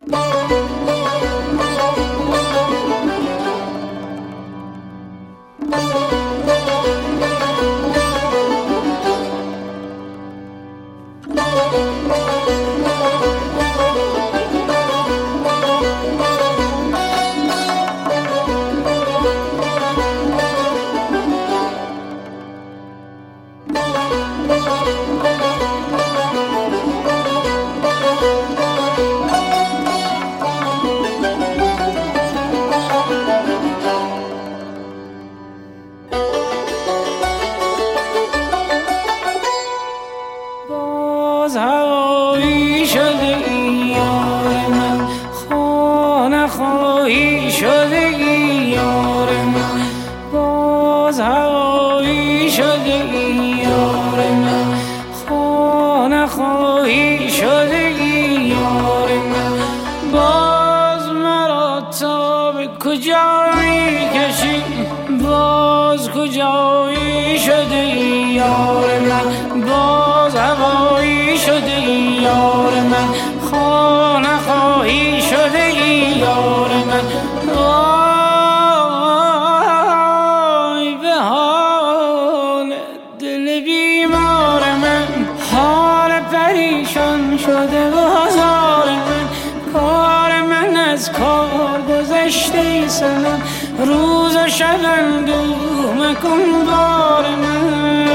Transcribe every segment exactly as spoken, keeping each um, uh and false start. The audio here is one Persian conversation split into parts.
روز و شب اندوه مکن بار من.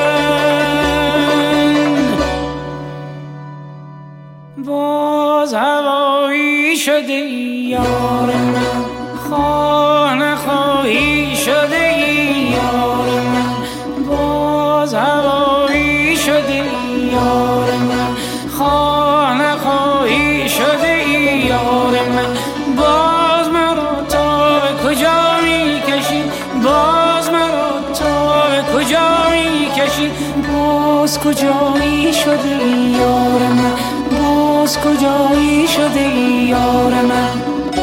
باز هوایی شده یار من، خانه خواهی شده یار من. باز هوایی شده یار من، خانه خواهی شده یار من. باز مرا تا کجا می کشی، باز مرا تا کجا می کشی. باز کجایی شده یار من، باز کجایی شده یار من.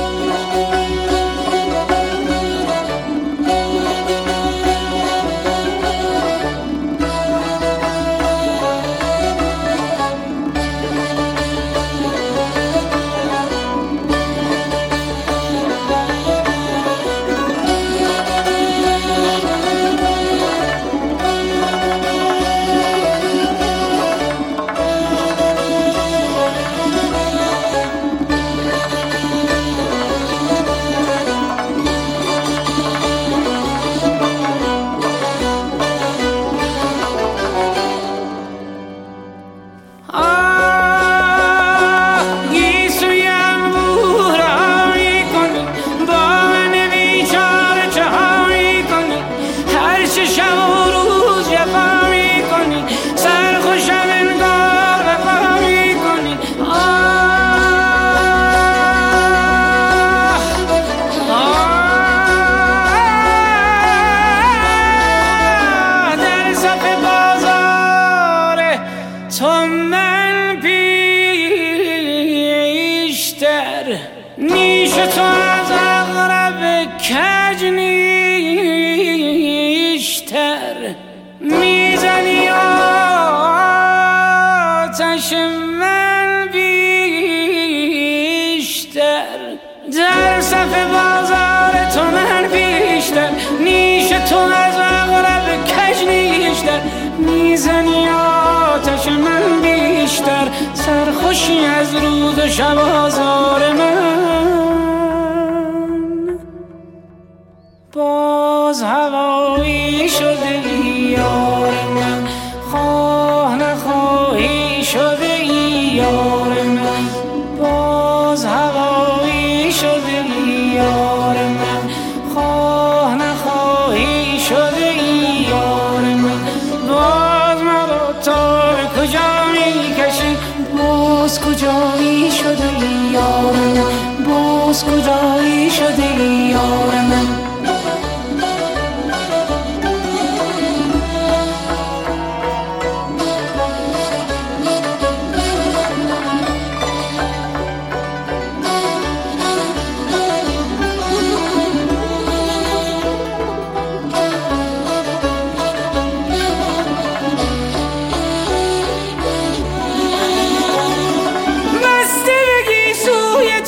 در صف بازار تو من بیشتر، نیش تو از اغرب کج نیشتر. میزنی آتش من بیشتر، سرخوشی از روز و شب آزار من. باز هوایی شده یار من، خواه نخواهی شده یار من. باز هوایی شده یار من، خواه نخواهی شده یار من. باز مرا تا کجا می کشی، باز کجایی شده یار من، باز کجایی شده یار من. سوی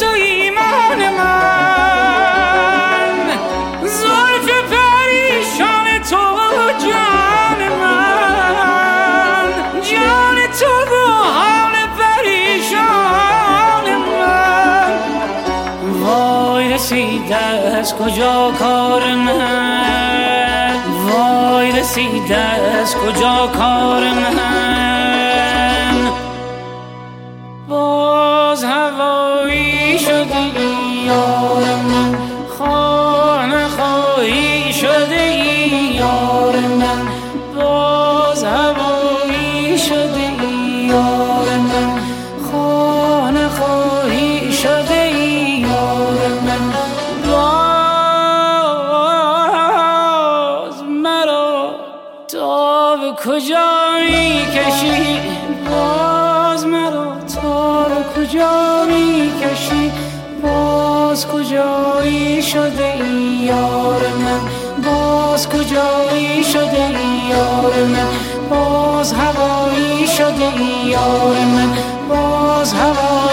از کجا کار من، وای رسیده از کجا کار من. باز هوایی شدی یار من، خانه خواهی شدی یار من. باز هوایی شدی یار من، خانه خواهی شدی یار من. باز مرا تا به کجا می کشی، باز مرا تا به کجا می کشی. باز کجایی شده یار من، باز کجایی شده یار من. باز هوایی شده یار من، باز هوایی